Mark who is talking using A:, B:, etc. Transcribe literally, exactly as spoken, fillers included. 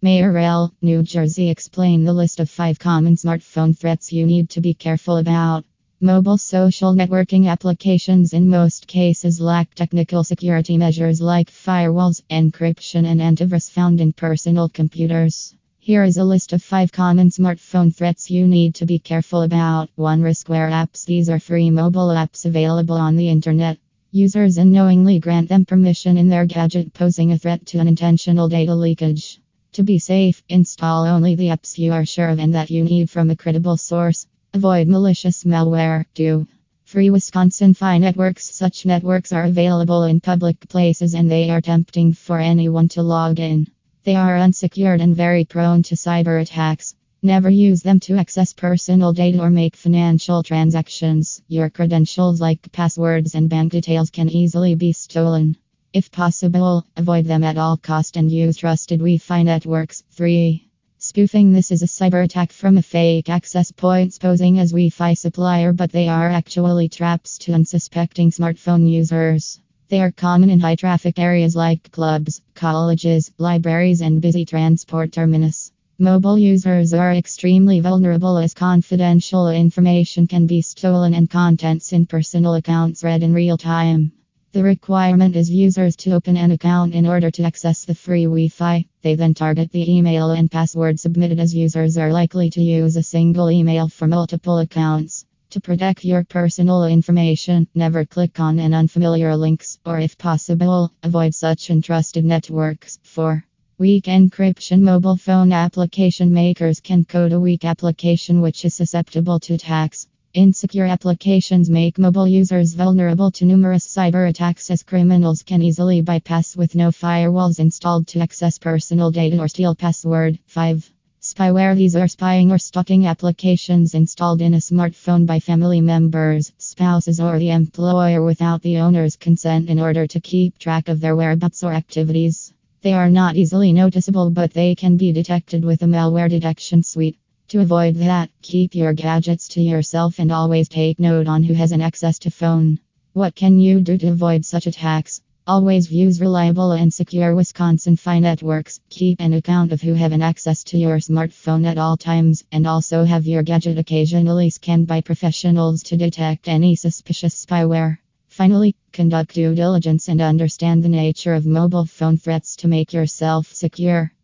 A: Mayorel, New Jersey. Explain the list of five common smartphone threats you need to be careful about. Mobile social networking applications in most cases lack technical security measures like firewalls, encryption, and antivirus found in personal computers. Here is a list of five common smartphone threats you need to be careful about. one. Riskware apps. These are free mobile apps available on the internet. Users unknowingly grant them permission in their gadget, posing a threat to unintentional data leakage. To be safe, install only the apps you are sure of and that you need from a credible source. Avoid malicious malware. two. Free Wisconsin Fi networks. Such networks are available in public places and they are tempting for anyone to log in. They are unsecured and very prone to cyber attacks. Never use them to access personal data or make financial transactions. Your credentials like passwords and bank details can easily be stolen. If possible, avoid them at all cost and use trusted Wi-Fi networks. three. Spoofing. This is a cyber attack from a fake access points posing as Wi-Fi supplier, but they are actually traps to unsuspecting smartphone users. They are common in high traffic areas like clubs, colleges, libraries, and busy transport terminus. Mobile users are extremely vulnerable as confidential information can be stolen and contents in personal accounts read in real time. The requirement is users to open an account in order to access the free Wi-Fi. They then target the email and password submitted, as users are likely to use a single email for multiple accounts. To protect your personal information, never click on an unfamiliar links, or if possible, avoid such untrusted networks. four. Weak encryption. Mobile phone application makers can code a weak application which is susceptible to attacks. Insecure applications make mobile users vulnerable to numerous cyber attacks, as criminals can easily bypass with no firewalls installed to access personal data or steal password. five. Spyware. These are spying or stalking applications installed in a smartphone by family members, spouses, or the employer without the owner's consent in order to keep track of their whereabouts or activities. They are not easily noticeable, but they can be detected with a malware detection suite. To avoid that, keep your gadgets to yourself and always take note on who has an access to phone. What can you do to avoid such attacks? Always use reliable and secure Wisconsin Fi networks. Keep an account of who have an access to your smartphone at all times, and also have your gadget occasionally scanned by professionals to detect any suspicious spyware. Finally, conduct due diligence and understand the nature of mobile phone threats to make yourself secure.